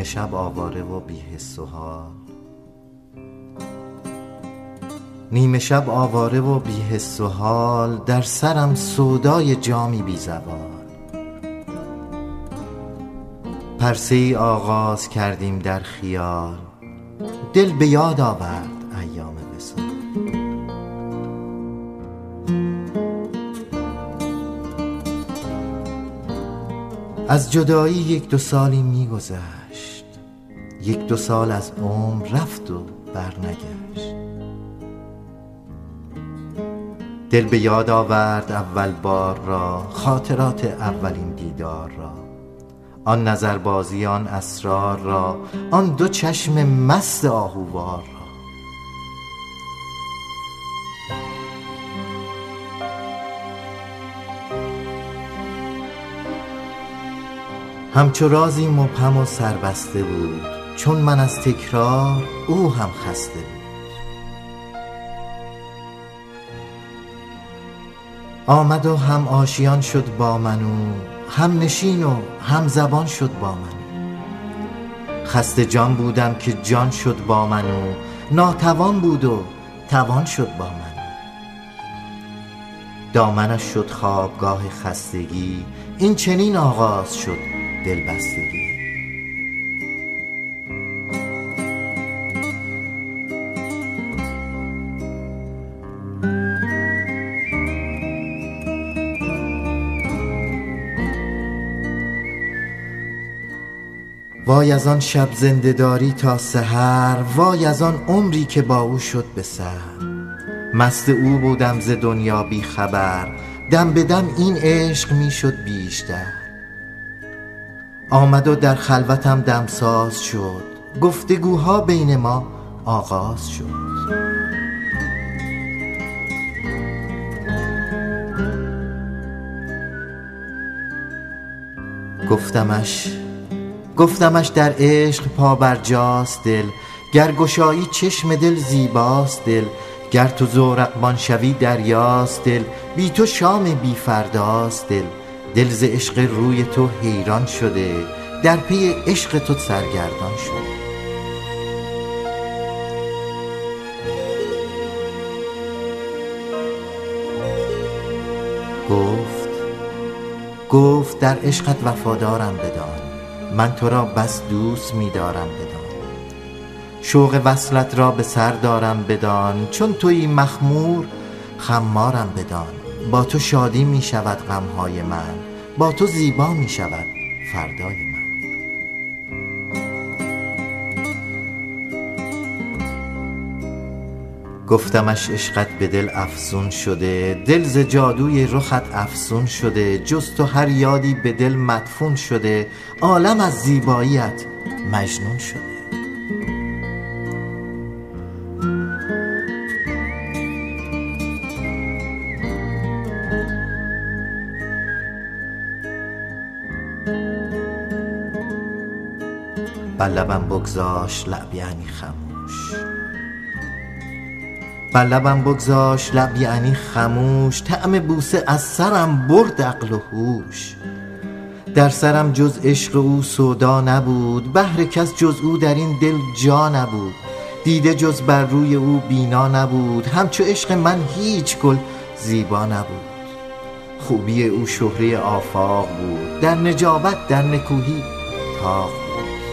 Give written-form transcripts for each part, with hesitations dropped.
نیمه شب آواره و بی حس و حال، نیمه شب آواره و بی حس و حال، در سرم سودای جامی بی زوال. پرسه ای آغاز کردیم در خیال، دل به یاد آورد ایام وصال. از جدایی 1-2 سالی می گذشت، 1-2 سال از عمر رفت و برنگشت. دل به یاد آورد اول بار را، خاطرات اولین دیدار را، آن نظربازی، آن اسرار را، آن 2 چشم مست آهووار را. همچو رازی مبهم و سربسته بود، چون من از تکرار او هم خسته بود. آمد و هم آشیان شد با من او، هم نشین و هم زبان شد با من. خسته جان بودم که جان شد با من او، ناتوان بود و توان شد با من. دامنش شد خوابگاه خستگی، این چنین آغاز شد دلبستگی. وای از آن شب زنده داری تا سحر، وای از آن عمری که با او شد به سر. مست او بودم ز دنیا بی خبر، دم به دم این عشق می شد بیشتر. آمد و در خلوتم دمساز شد، گفتگوها بین ما آغاز شد. گفتمش در عشق پا بر جاست دل، گر گشایی چشم دل زیباست دل. گر تو زورقبان شوی دریاست دل، بی تو شام بی فرداست دل. دل ز عشق روی تو حیران شده، در پی عشق تو سرگردان شده. گفت در عشقت وفادارم بدان، من تو را بس دوست می دارم بدان. شوق وصلت را به سر دارم بدان، چون تویی مخمور خمارم بدان. با تو شادی می شود غمهای من، با تو زیبا می شود فردای من. گفتمش عشقت به دل افزون شده، دل ز جادوی رخت افزون شده. جز تو هر یادی به دل مدفون شده، عالم از زیباییت مجنون شده. بر لبم بگذاشت لب یعنی خموش، بر لبم بگذاشت لب یعنی خموش. طعم بوسه از سرم برد عقل و هوش. در سرم جز عشق او سودا نبود، بهر کس جز او در این دل جا نبود. دیده جز بر روی او بینا نبود، همچو عشق من هیچ گل زیبا نبود. خوبی او شهره آفاق بود، در نجابت در نکوهی طاق بود.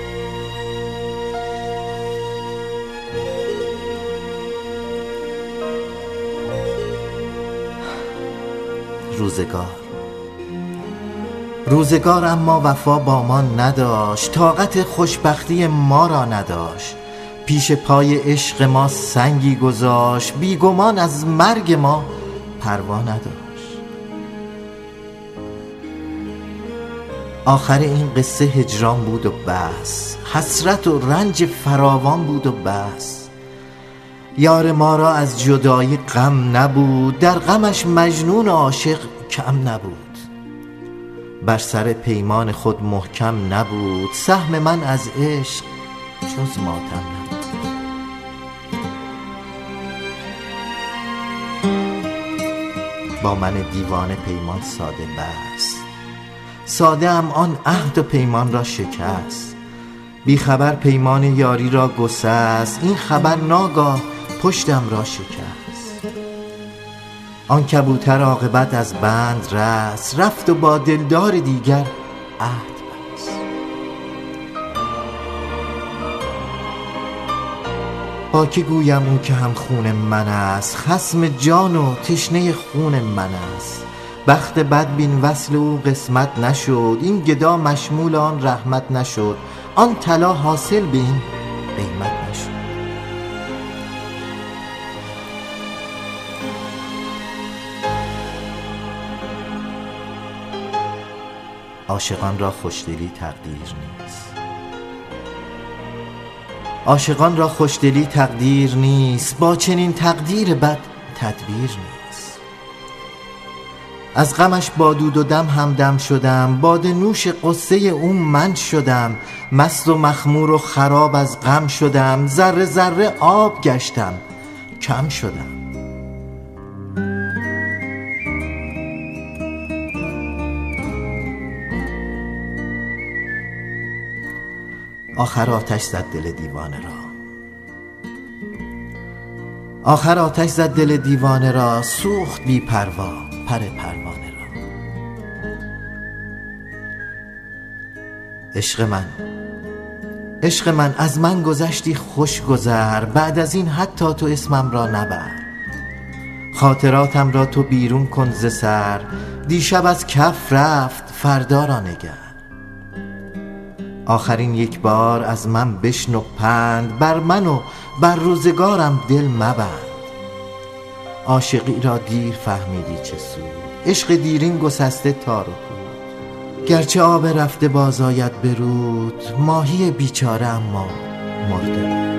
روزگار اما وفا با ما نداشت، طاقت خوشبختی ما را نداشت. پیش پای عشق ما سنگی گذاشت، بیگمان از مرگ ما پروا نداشت. آخر این قصه هجران بود و بس، حسرت و رنج فراوان بود و بس. یار ما را از جدایی غم نبود، در غمش مجنون عاشق کم نبود. بر سر پیمان خود محکم نبود، سهم من از عشق جز ماتم نبود. با من دیوانه پیمان ساده بست، ساده ام آن عهد و پیمان را شکست. بیخبر پیمان یاری را گسست، این خبر ناگاه پشتم را شکست. آن کبوتر عاقبت از بند رست، رفت و با دلدار دیگر عهد بست. با که گویم اون که هم خون من است، خصم جان و تشنه خون من است. بخت بد بین وصل او قسمت نشد، این گدا مشمول آن رحمت نشد. آن طلا حاصل به این قیمت نشد. عاشقان را خوشدلی تقدیر نیست. عاشقان را خوشدلی تقدیر نیست، با چنین تقدیر بد تدبیر نیست. از غمش با دود و دم همدم شدم، باده نوش قصه اون من شدم. مست و مخمور و خراب از غم شدم، ذره ذره آب گشتم کم شدم. آخر آتش زد دل دیوانه را، آخر آتش زد دل دیوانه را، سوخت بی پروا پر پروانه را. عشق من از من گذشتی خوش گذر، بعد از این حتی تو اسمم را نبر. خاطراتم را تو بیرون کن ز سر، دیشب از کف رفت فردا را نگر. آخرین یک بار از من بشنو پند، بر من و بر روزگارم دل مبند. عاشقی را دیر فهمیدی چه سود، عشق دیرین گسسته تار و پود. گرچه آب رفته باز آید به رود، ماهی بیچاره اما مرده بود.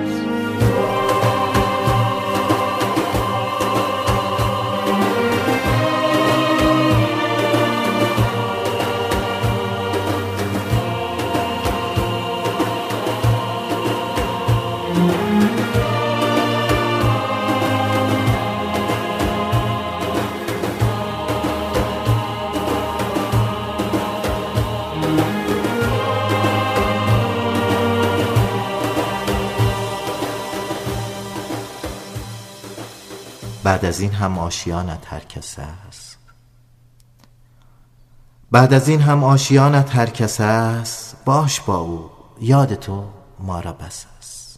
بعد از این هم آشیانت هر کس است، بعد از این هم آشیانت هر کس است. باش با او، یاد تو ما را بس است.